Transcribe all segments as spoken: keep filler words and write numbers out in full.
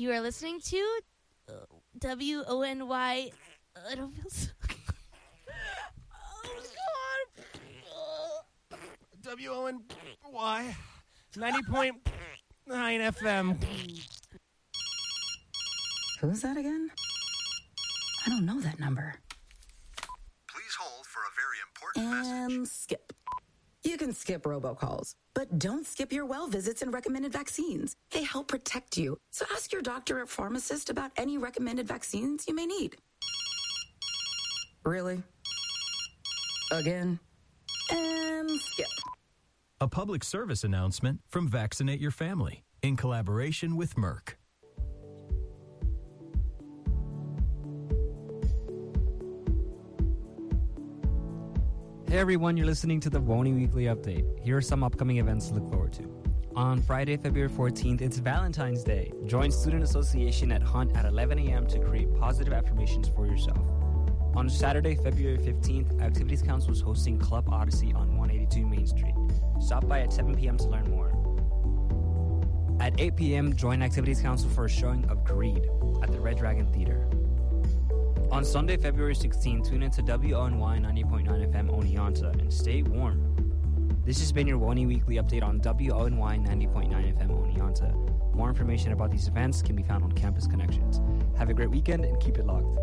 You are listening to uh, W O N Y. I don't feel so. Oh, God. W O N Y ninety point nine F M. Who's that again? I don't know that number. Please hold for a very important And message. skip. You can skip robocalls, but don't skip your well visits and recommended vaccines. They help protect you. So ask your doctor or pharmacist about any recommended vaccines you may need. Really? Again? And skip. A public service announcement from Vaccinate Your Family in collaboration with Merck. Hey everyone, you're listening to the WONY Weekly Update. Here are some upcoming events to look forward to. On Friday, February fourteenth, it's Valentine's Day. Join Student Association at Hunt at eleven a.m. to create positive affirmations for yourself. On Saturday, February fifteenth, Activities Council is hosting Club Odyssey on one eighty-two Main Street. Stop by at seven p.m. to learn more. At eight p.m., join Activities Council for a showing of Greed at the Red Dragon Theater. On Sunday, February sixteenth, tune into W O N Y ninety point nine F M Oneonta and stay warm. This has been your WONY Weekly Update on W O N Y ninety point nine F M Oneonta. More information about these events can be found on Campus Connections. Have a great weekend and keep it locked.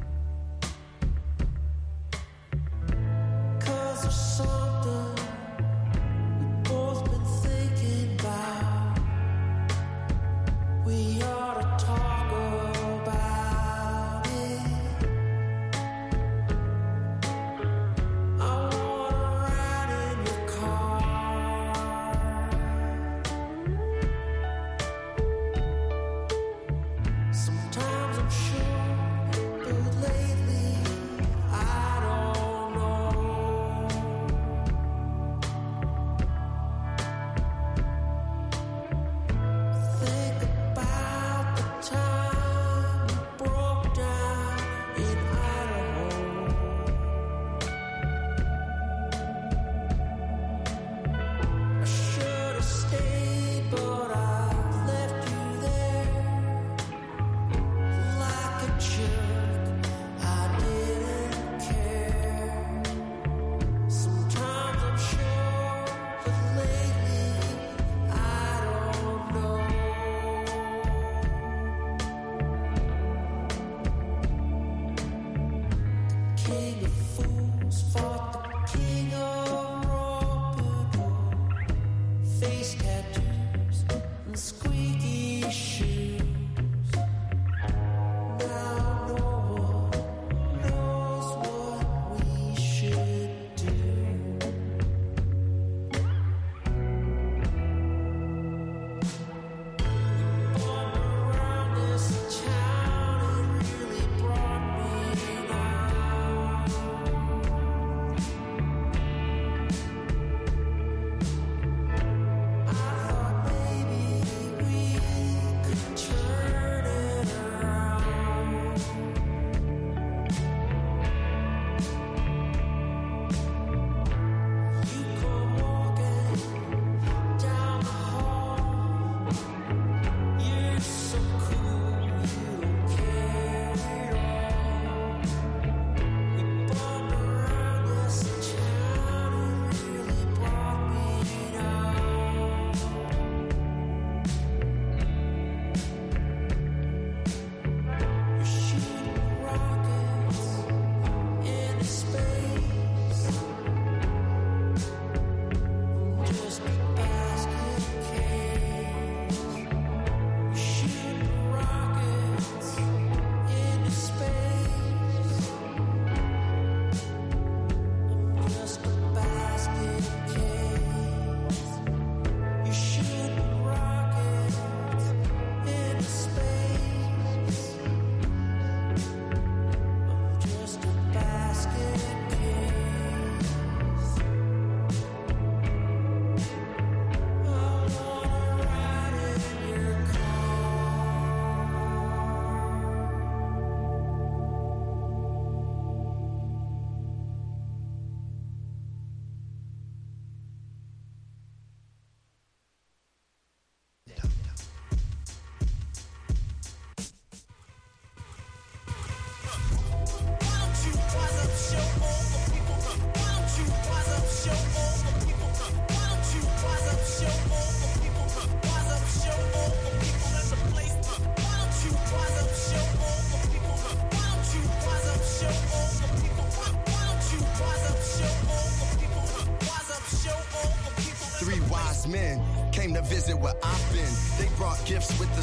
Something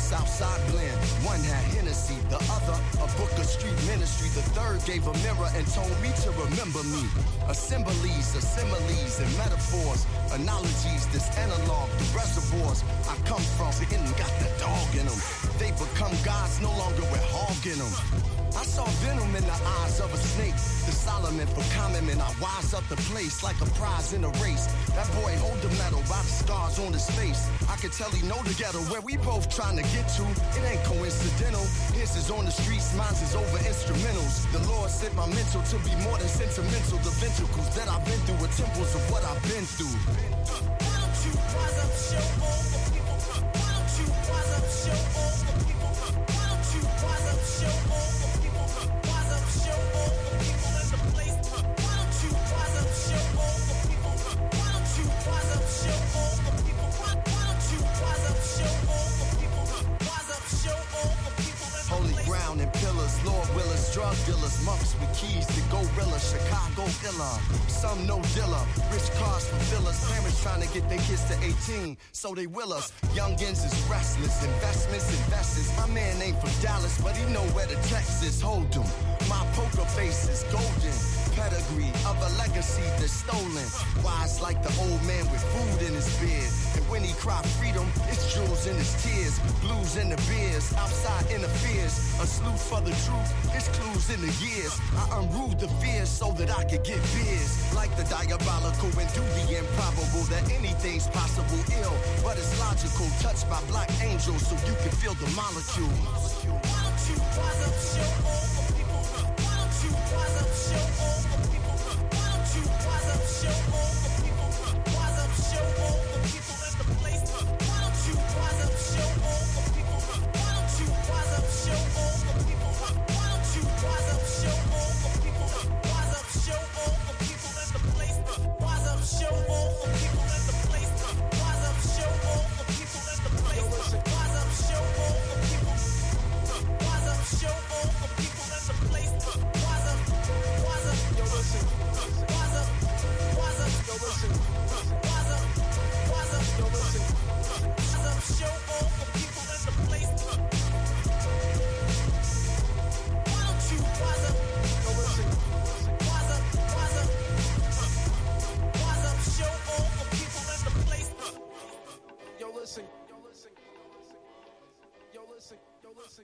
Southside blend. One had Hennessy, the other a book of street ministry. The third gave a mirror and told me to remember me. Assemblies, assimiles, and metaphors. Analogies, this analog, the reservoirs I come from, and got the dog in them. They become gods, no longer with hog in them. I saw venom in the eyes of a snake. The Solomon for common men, I wise up the place like a prize in a race. That boy hold the medal by the scars on his face. I could tell he know the ghetto where we both trying to get to. It ain't coincidental. His is on the streets, mine's is over instrumentals. The Lord sent my mental to be more than sentimental. The ventricles that I've been through are temples of what I've been through. Why don't you rise up, show all the people? Why don't you rise up, show all the people? Why don't you rise up, show all the people? Rise up, show all the people in the place. Why don't you rise up, show all the people? Why don't you rise up, show all the people? Why don't you rise up, show all the people? Rise up, show all the people in the place. Holy ground and pillars, Lord Willers, drug dealers, monks with keys to gorilla, Chicago illa. Some no dealer, rich cars for fillers, parents trying to get their kids to eighteen, so they will us. Youngins is restless, investments, investors. My man ain't from Dallas, but he know where the Texas hold him. My poker face is golden, pedigree of a legacy that's stolen. Wise like the old man with food in his beard, and when he cry freedom, it's jewels in his tears, blues in the beers, outside interferes. A sleuth for the truth, it's clues in the years. I unruled the fears so that I could get beers. Like the diabolical and do the improbable, that anything's possible ill, but it's logical. Touched by black angels so you can feel the molecule. Why don't you rise up, show all the people? Why don't you rise up, show all the people? Why don't you rise up, show all the people? Rise up, show all the people in the place. Why don't you rise up, show all the people? Why don't you rise up, show all the people? Why don't you rise up, show all the people? Rise up, show all the people in the place. Rise up, show all the people in the place. Rise up, show all the people in the place. Rise up, show all the people. Rise up, show all the people in the place. Rise up, rise up, yo listen. Rise up, rise up, yo listen. Rise up, rise up, yo listen. Rise up, show all the people in the place. Why don't you rise up, yo listen. Rise up, rise up. Rise up, show all the people in the place. Yo listen, yo listen, yo listen, yo listen.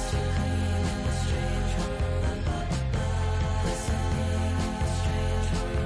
Strange world.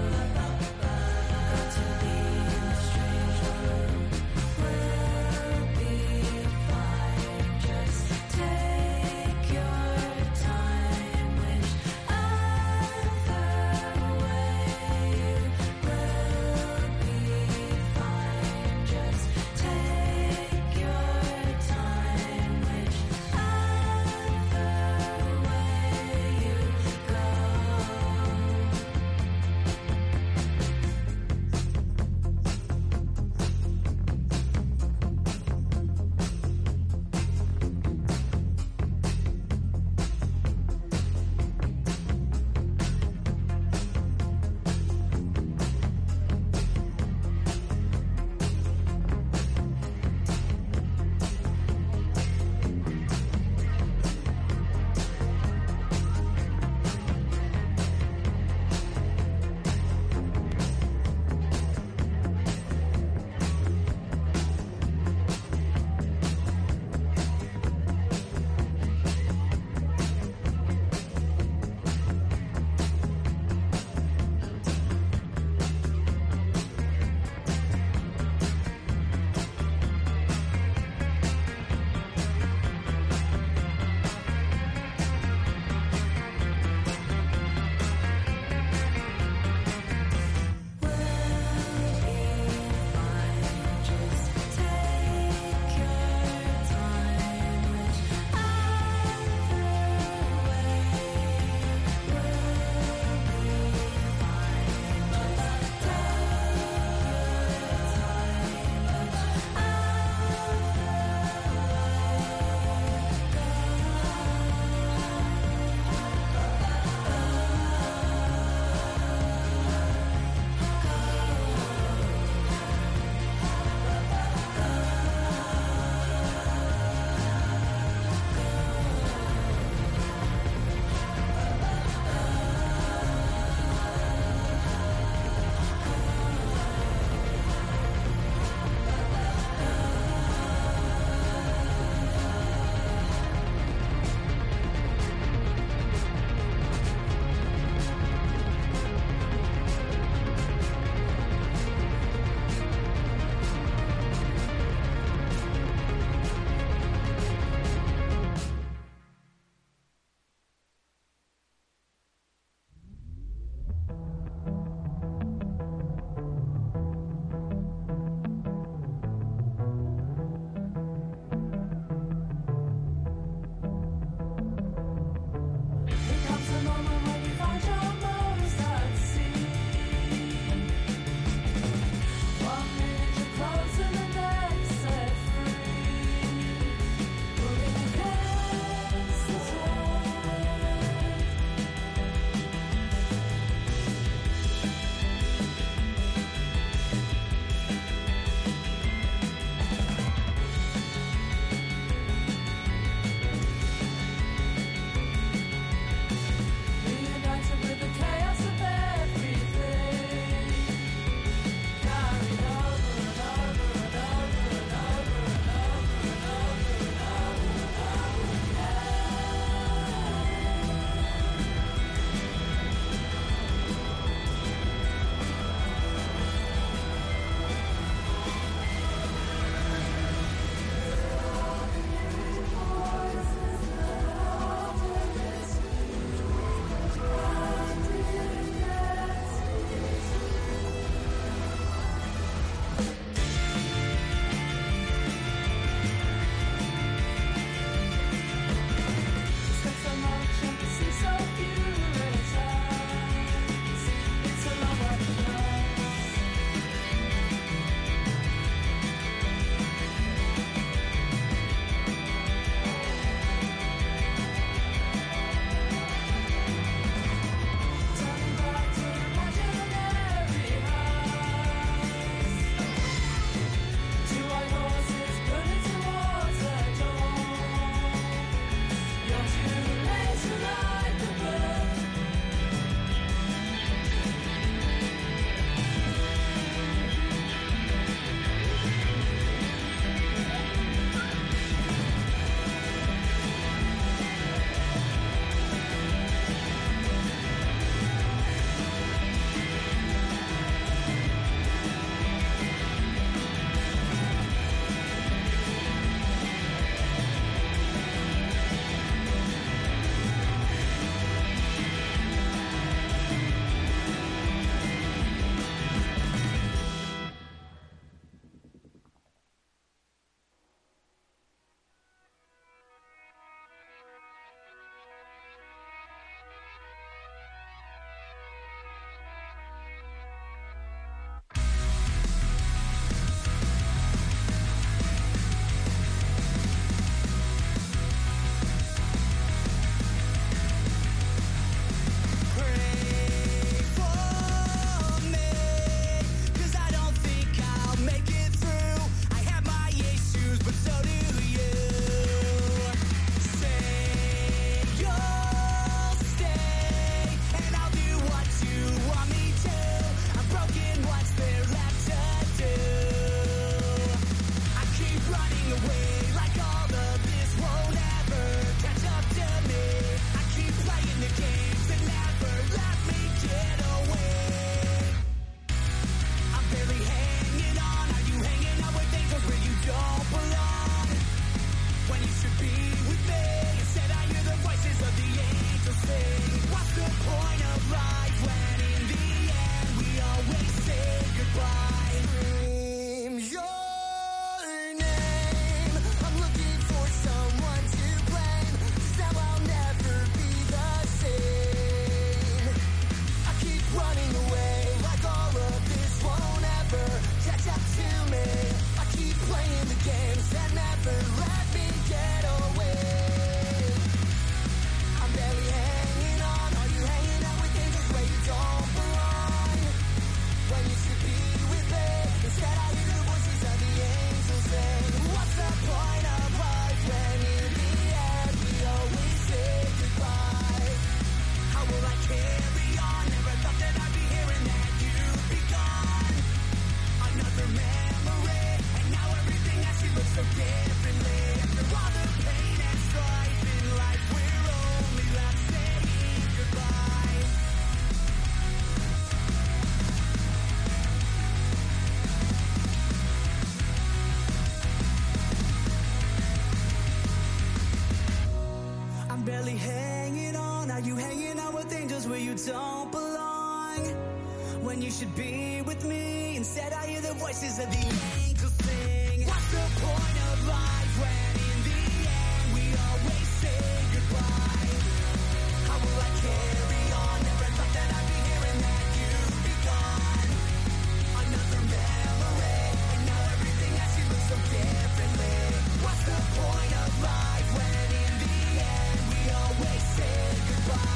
wrong when you should be with me. Instead I hear the voices of the angels sing. What's the point of life when in the end we always say goodbye? How will I carry on? Never thought that I'd be here and that you'd be gone. Another memory, and now everything I see looks so differently. What's the point of life when in the end we always say goodbye?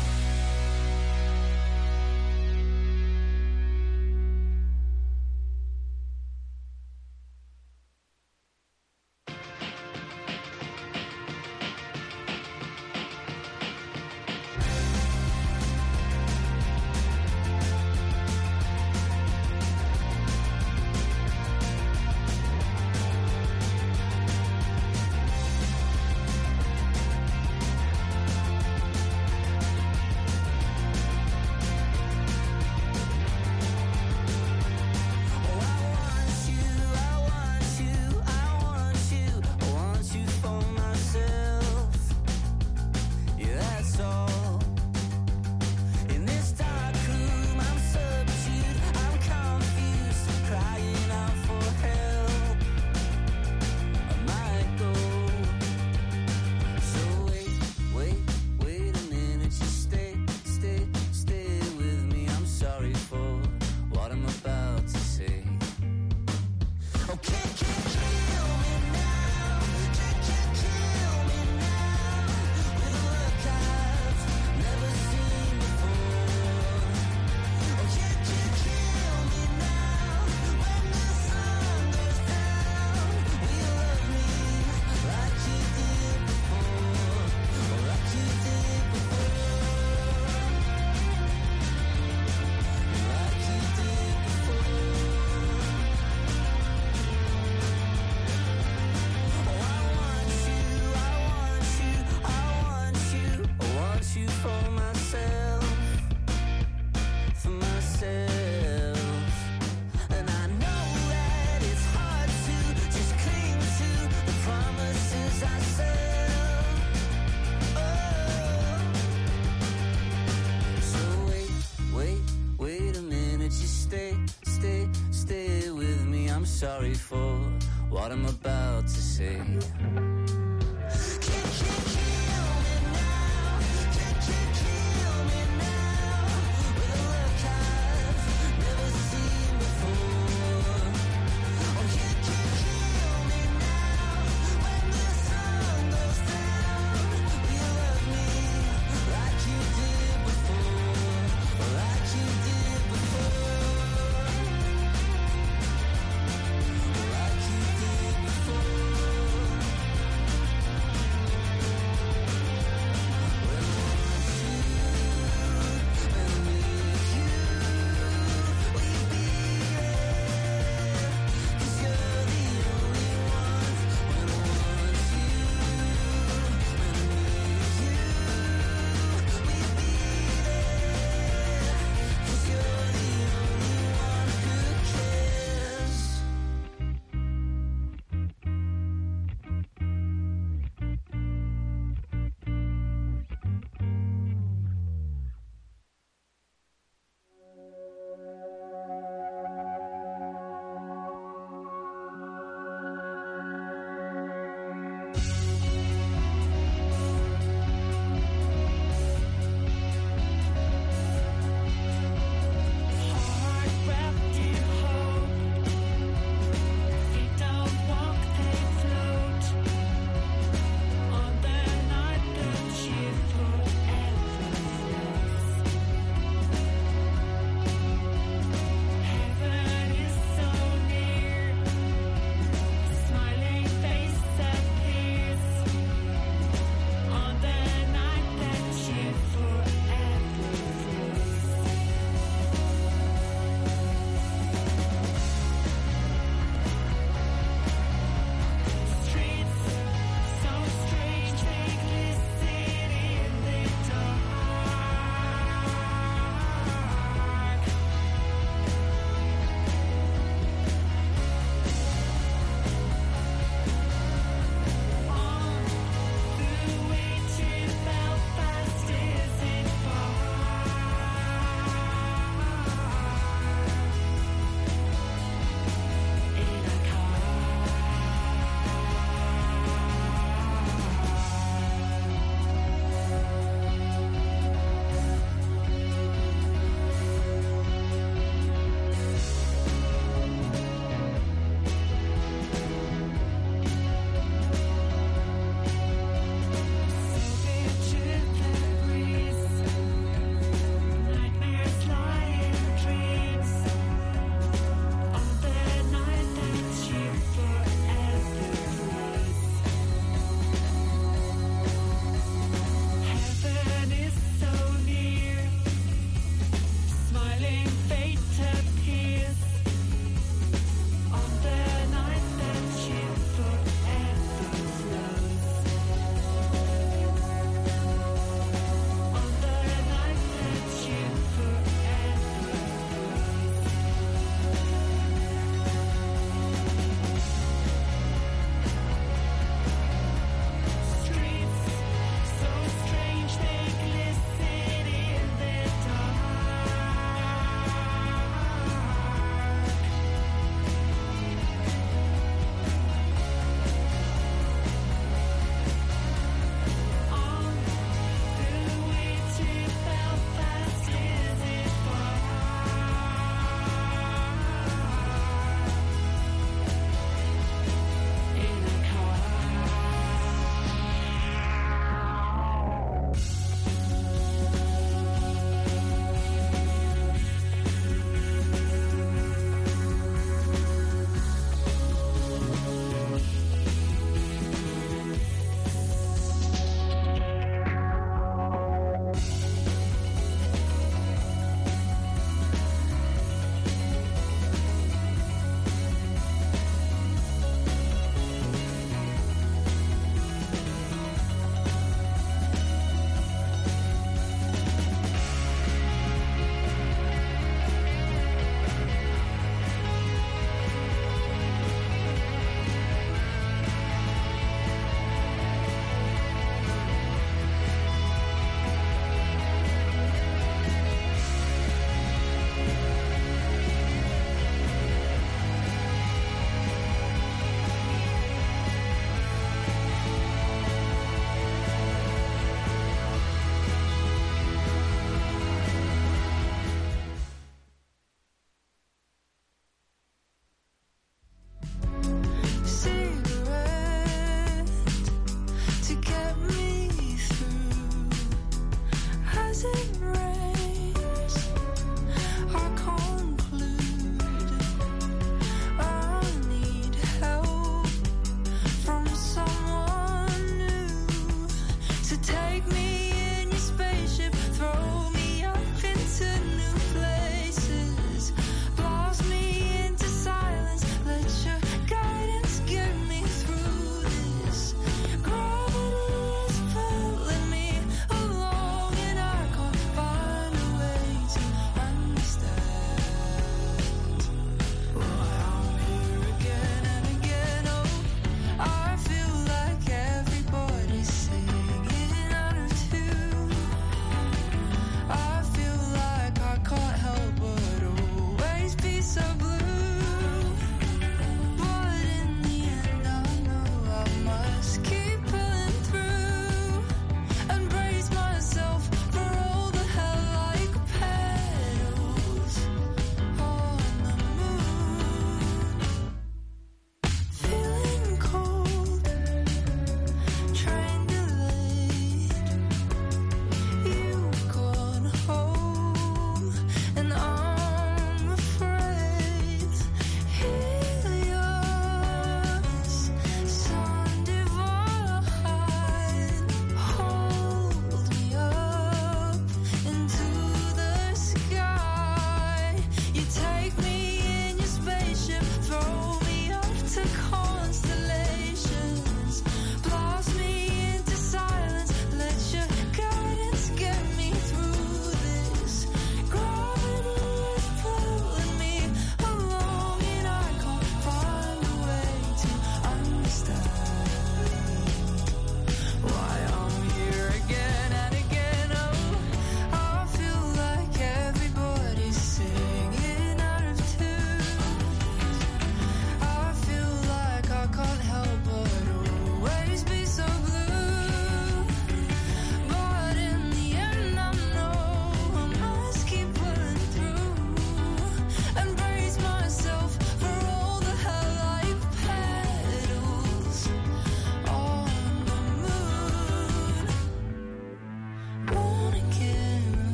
Sorry for what I'm about to say.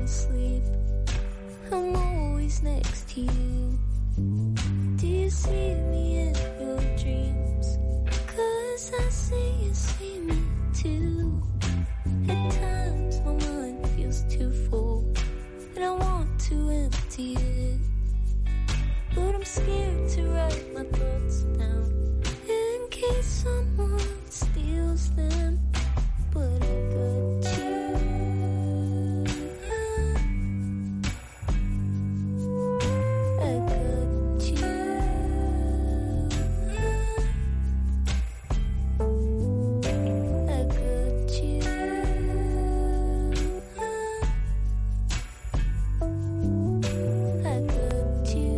can't sleep. I'm always next to you. Do you see me in your dreams? 'Cause I see you see me too. At times my mind feels too full, and I want to empty it, but I'm scared to write my thoughts down in case someone steals them. But I got you. I got you. I got you. I got you.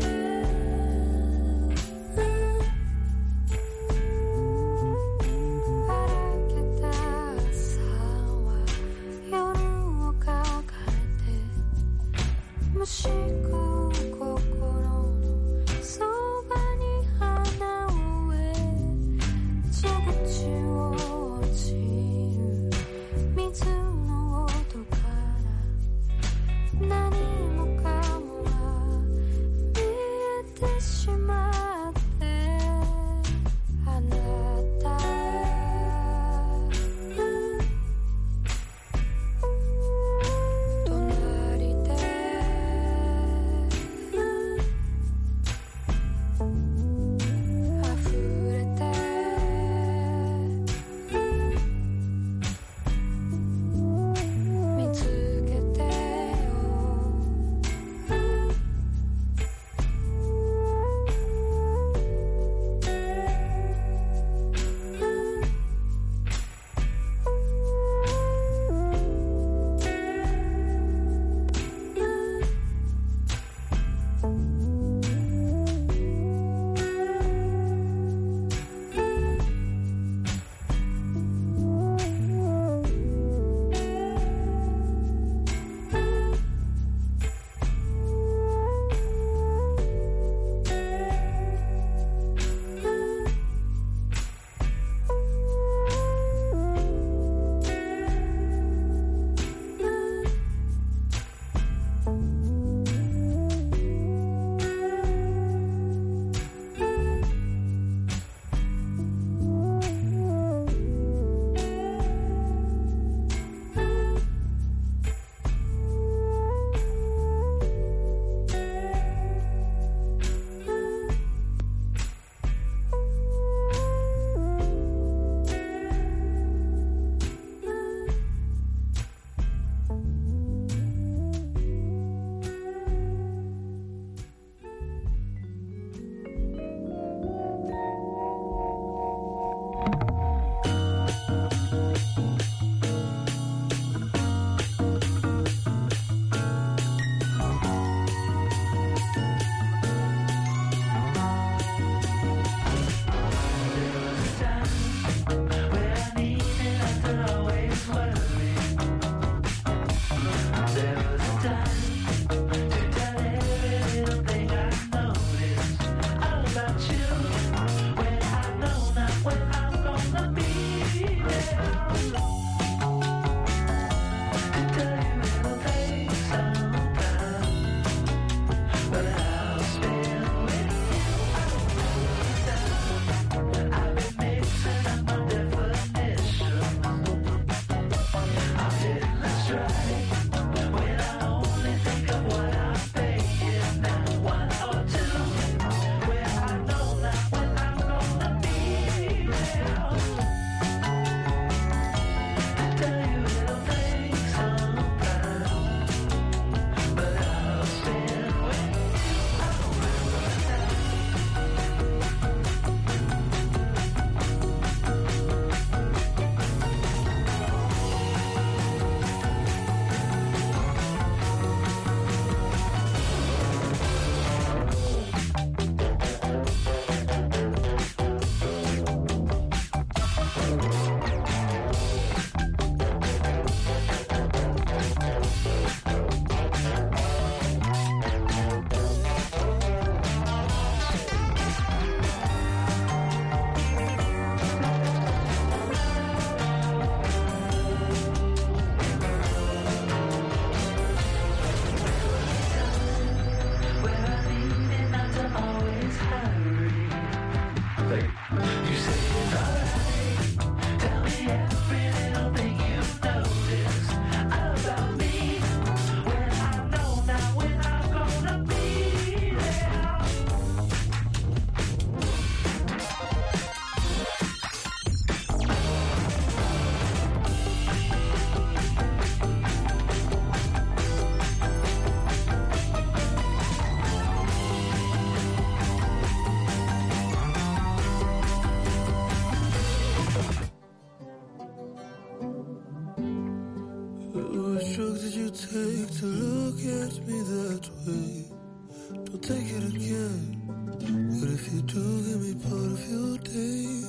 look at me that way. Don't take it again. But if you do, give me part of your day.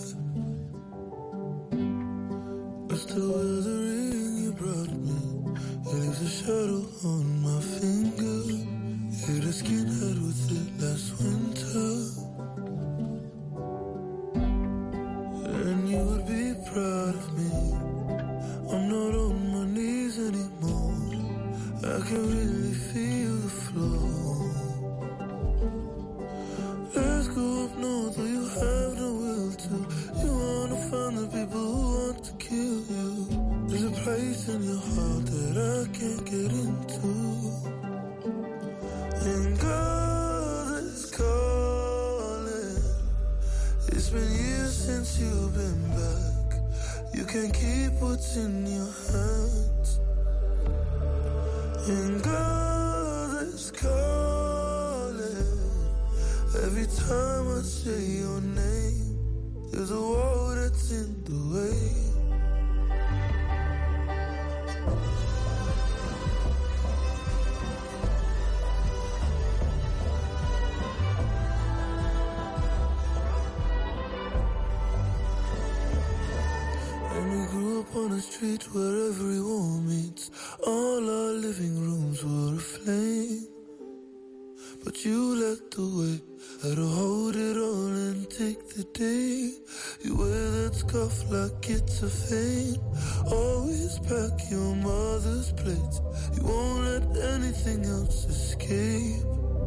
I still wear the ring you brought me. It leaves a shadow on my finger. Hit a skinhead with it last winter. And you would be proud of me. I'm not on my knees anymore. I can really feel the floor. Let's go up north where you have no will to. You wanna find the people who want to kill you. There's a place in your heart that I can't get into. And God is calling. It's been years since you've been back. You can't keep what's in your hands. And God is calling. Every time I say your name, there's a wall that's in the way. On a street where every wall meets. All our living rooms were aflame. But you led the way. Had to hold it all and take the day. You wear that scarf like it's a fame. Always pack your mother's plates. You won't let anything else escape.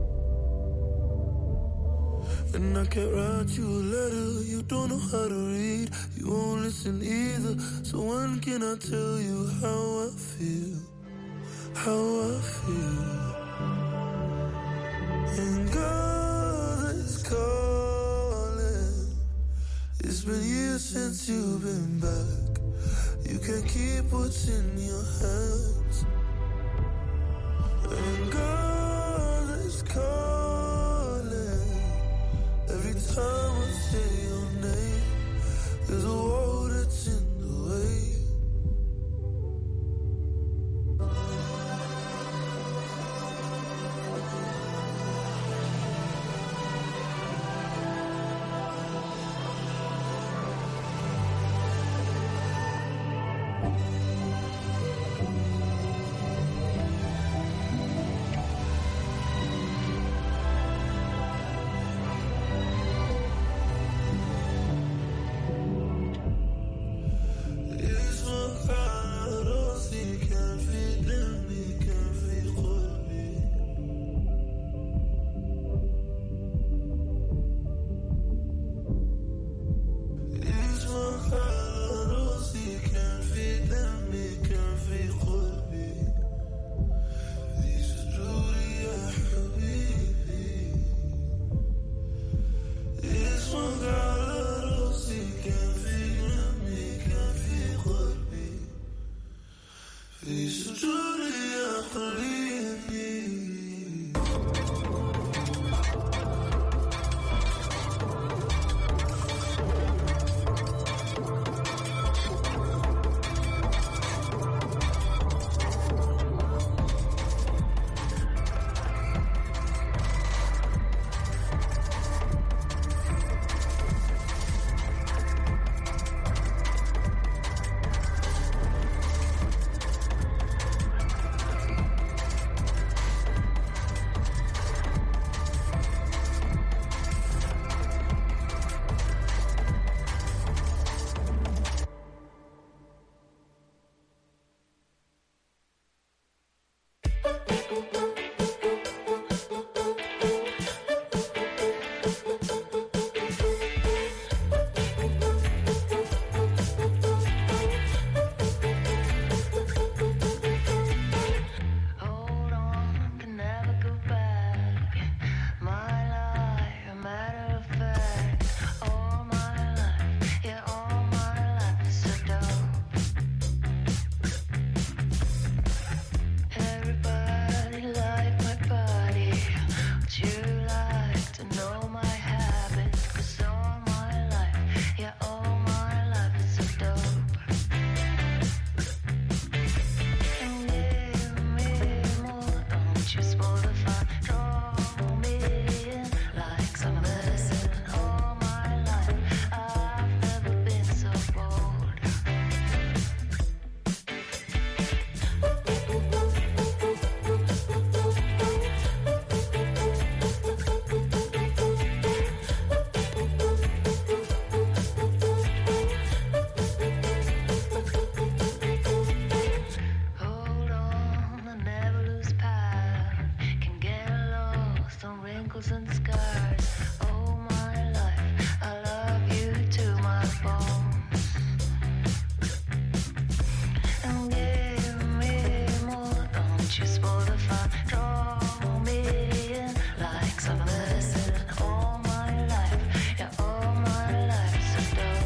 And I can't write you a letter, you don't know how to read. You won't listen either, so when can I tell you how I feel? How I feel. And God is calling. It's been years since you've been back. You can't keep what's in your hands. And God is calling. Every time I say your name, there's a wall that's in the way. the fun. Draw me in like some medicine. All my life, yeah, all my life so dope.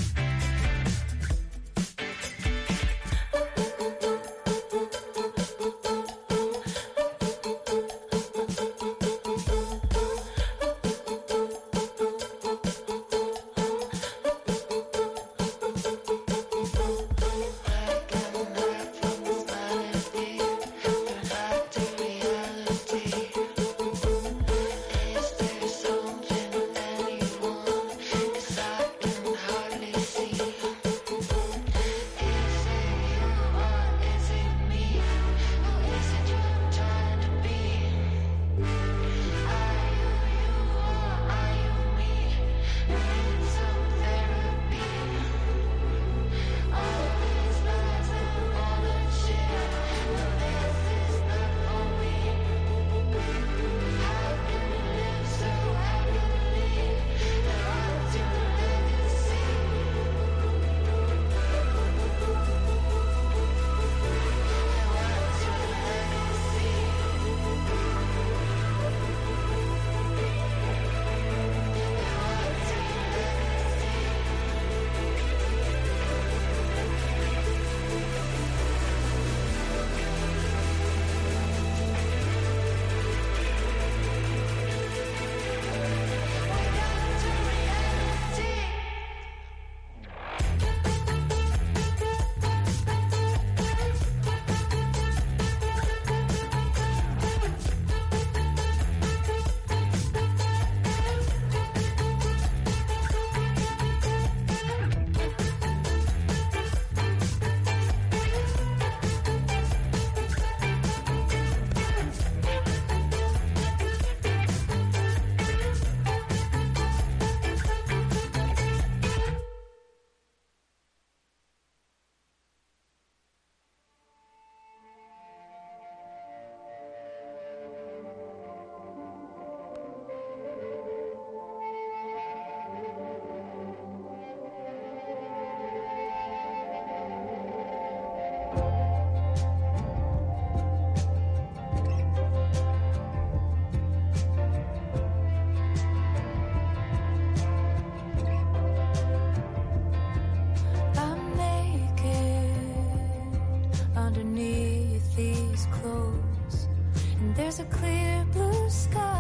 There's a clear blue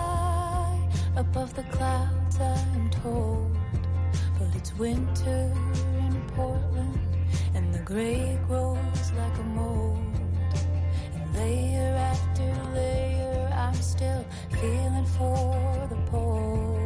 sky above the clouds, I'm told. But it's winter in Portland, and the gray grows like a mold. And layer after layer, I'm still feeling for the poles.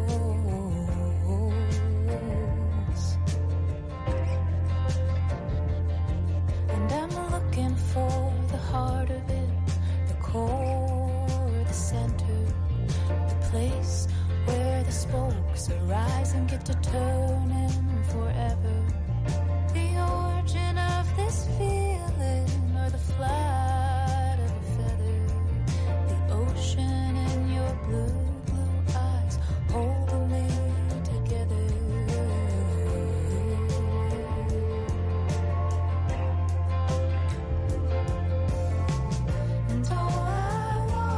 And I'm looking for the heart of it, the core, the center, the place where the spokes arise and get to turning forever. The origin of this feeling, or the flight of a feather, the ocean in your blue, blue eyes holding me together. And all I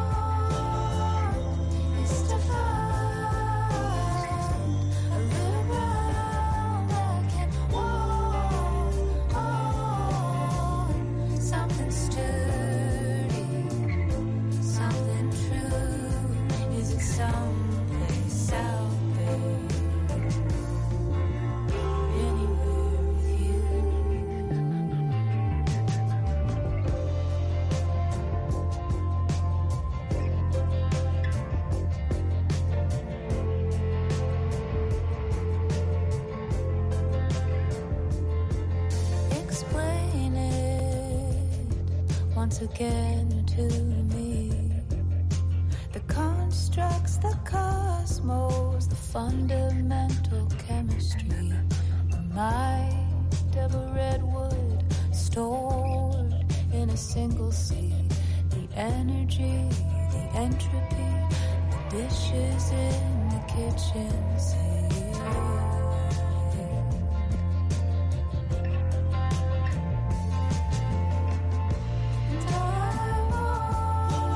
want is to find a little ground I can walk on. Something sturdy, something true. Is it someplace out there? Anywhere with you? Explain it once again to me. The constructs, the cosmos, the fundamental chemistry, the might of a redwood stored in a single seed. The energy, the entropy, the dishes in the kitchen sink. And all I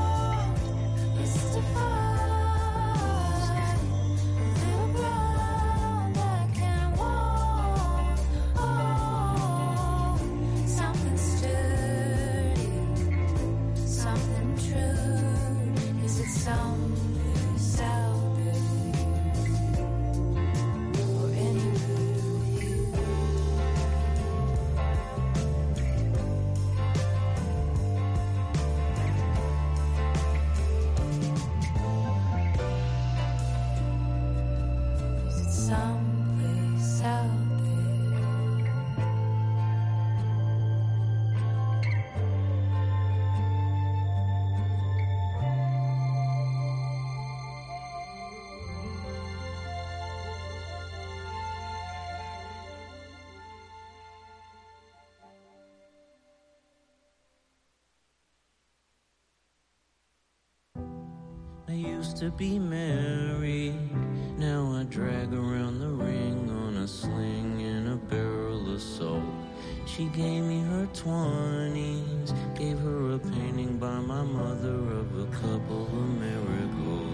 I used to be married, now I drag around the ring on a sling and a barrel of salt. She gave me her twenties, gave her a painting by my mother of a couple of miracles.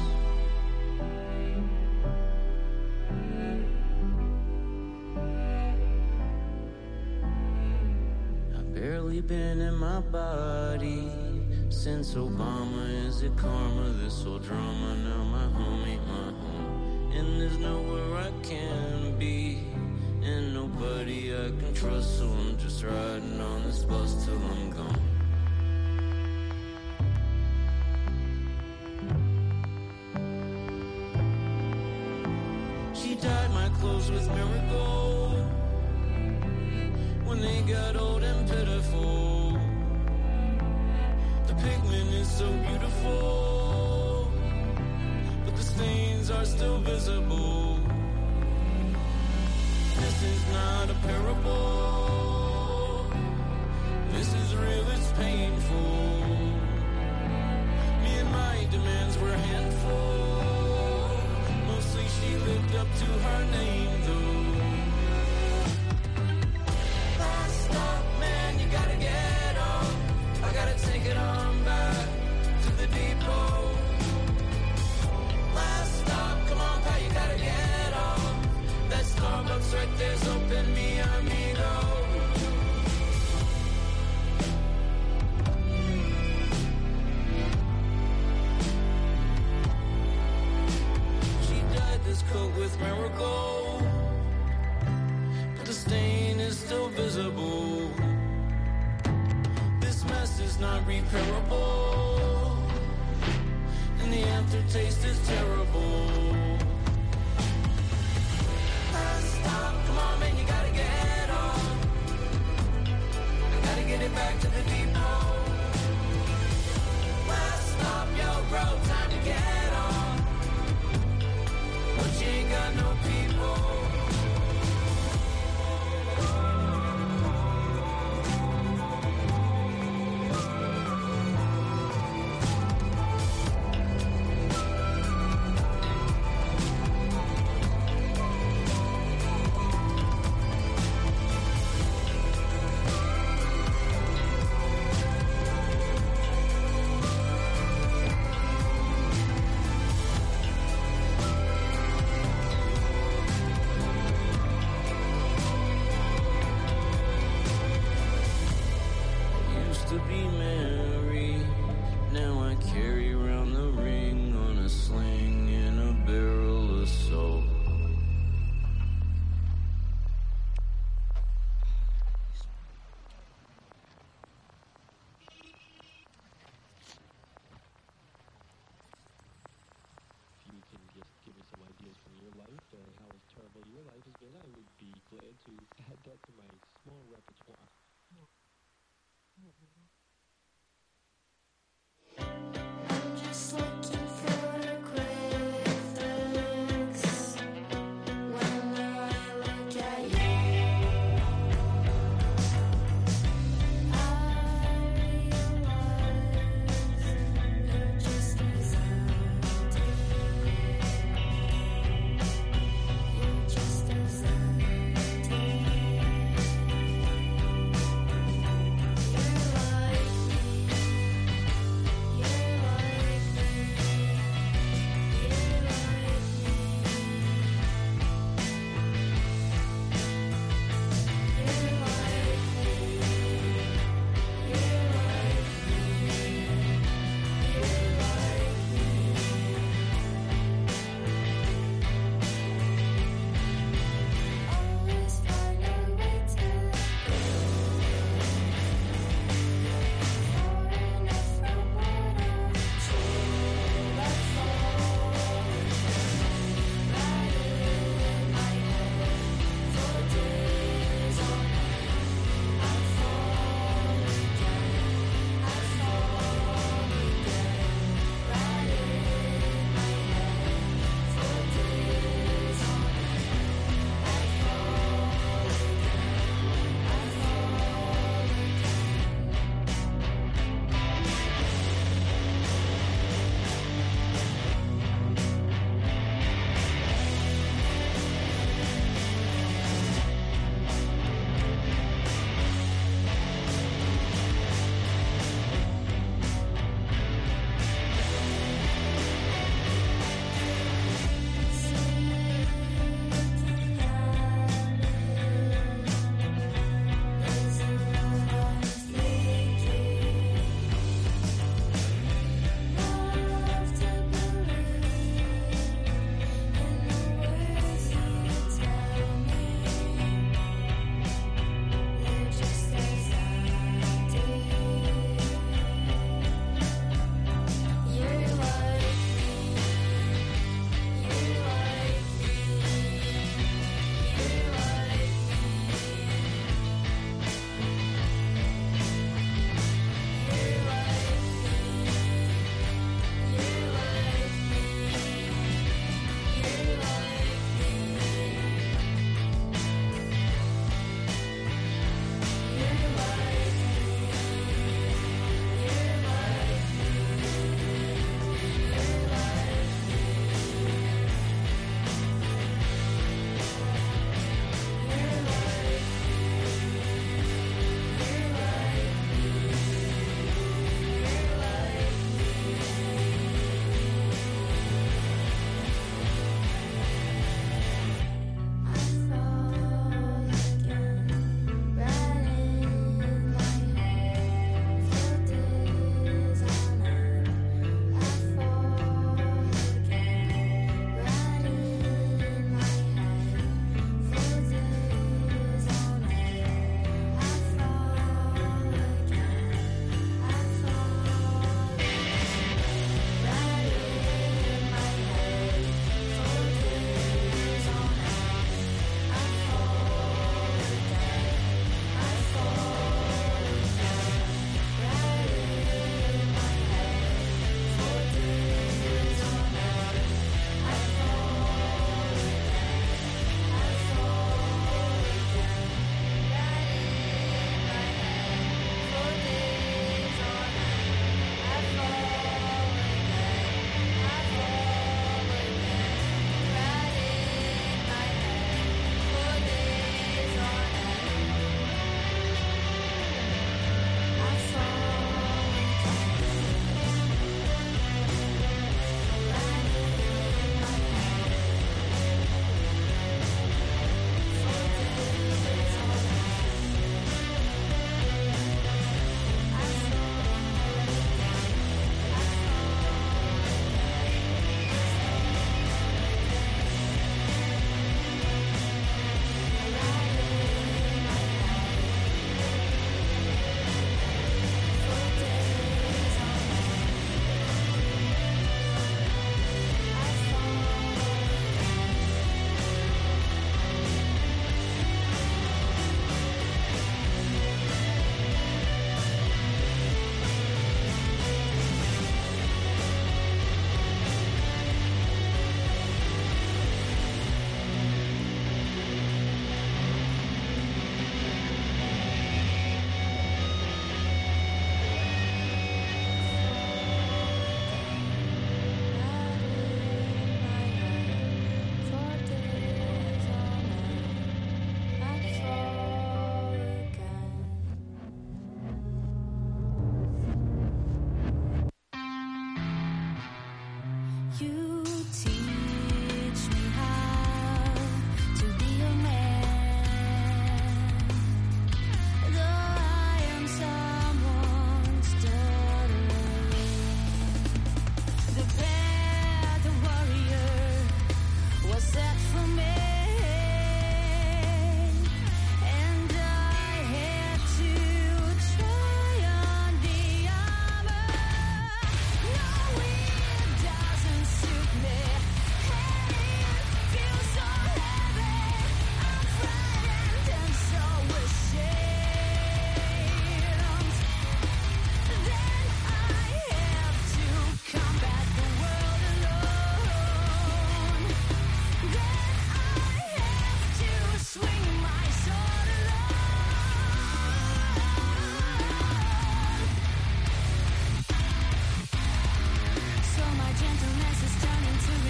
I've barely been in my body since Obama. Is it karma, this old drama? Now my home ain't my home, and there's nowhere I can be, and nobody I can trust, so I'm just riding on this bus till I'm gone. She dyed my clothes with marigold when they got old and pitiful. The pigment is so beautiful, but the stains are still visible. This is not a parable. This is real, it's painful. Me and my demands were a handful. Mostly she lived up to her name, though. Last stop, man, you gotta get off. I gotta take it on back to the depot. Last stop, come on, pal, you gotta get off. That Starbucks right there's open mi amigo. She dyed this coat with marigold, but the stain is still visible. This mess is not repairable, and the aftertaste is terrible. Stop, come on, man, you gotta get on. I gotta get it back to the depot. Last stop, yo, bro, time to get on. But you ain't got no people.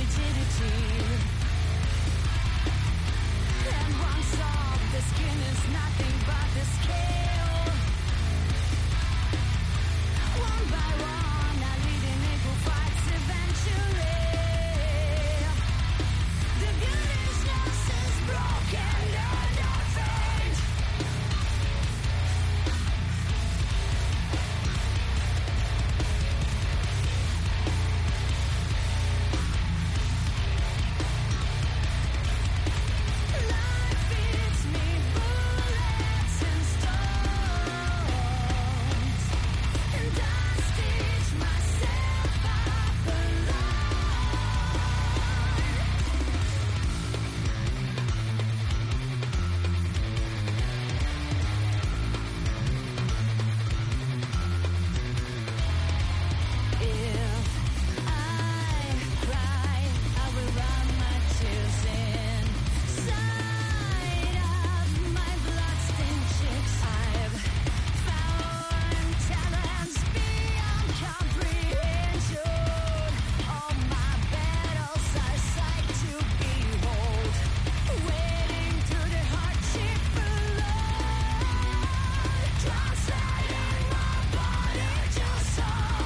rigidity. And once off, the skin is nothing but the scale. One by one, I lead in equal fights eventually. The goodness is broken and not faint. Life feeds me bullets and stones, and I stitch myself up If I cry, I will run my tears inside of my blood-stained cheeks. I've found talents beyond comprehension. All my battles are sight to behold, wading through the hardship alone, translating my body to soul.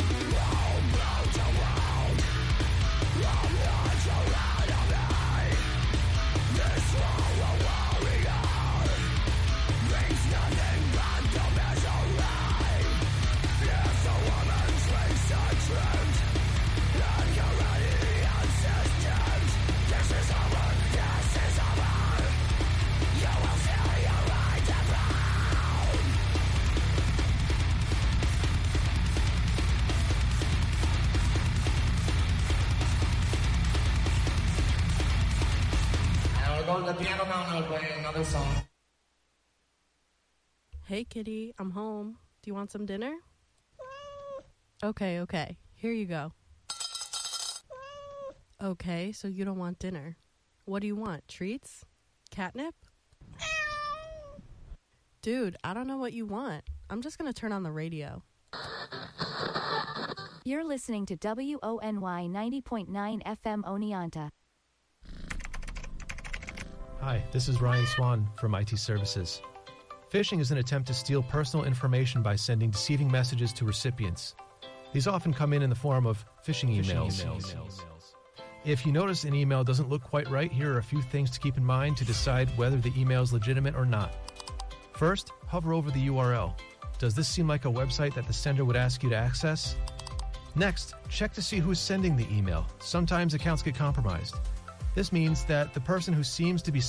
And we're going to the piano now and I'll play another song. Hey, kitty, I'm home. Do you want some dinner? Okay, okay. Here you go. Okay, so you don't want dinner. What do you want? Treats? Catnip? Dude, I don't know what you want. I'm just going to turn on the radio. You're listening to W O N Y ninety point nine F M Oneonta. Hi, this is Ryan Swan from I T Services. Phishing is an attempt to steal personal information by sending deceiving messages to recipients. These often come in in the form of phishing emails. Phishing emails. If you notice an email doesn't look quite right, here are a few things to keep in mind to decide whether the email is legitimate or not. First, hover over the U R L. Does this seem like a website that the sender would ask you to access? Next, check to see who's sending the email. Sometimes accounts get compromised. This means that the person who seems to be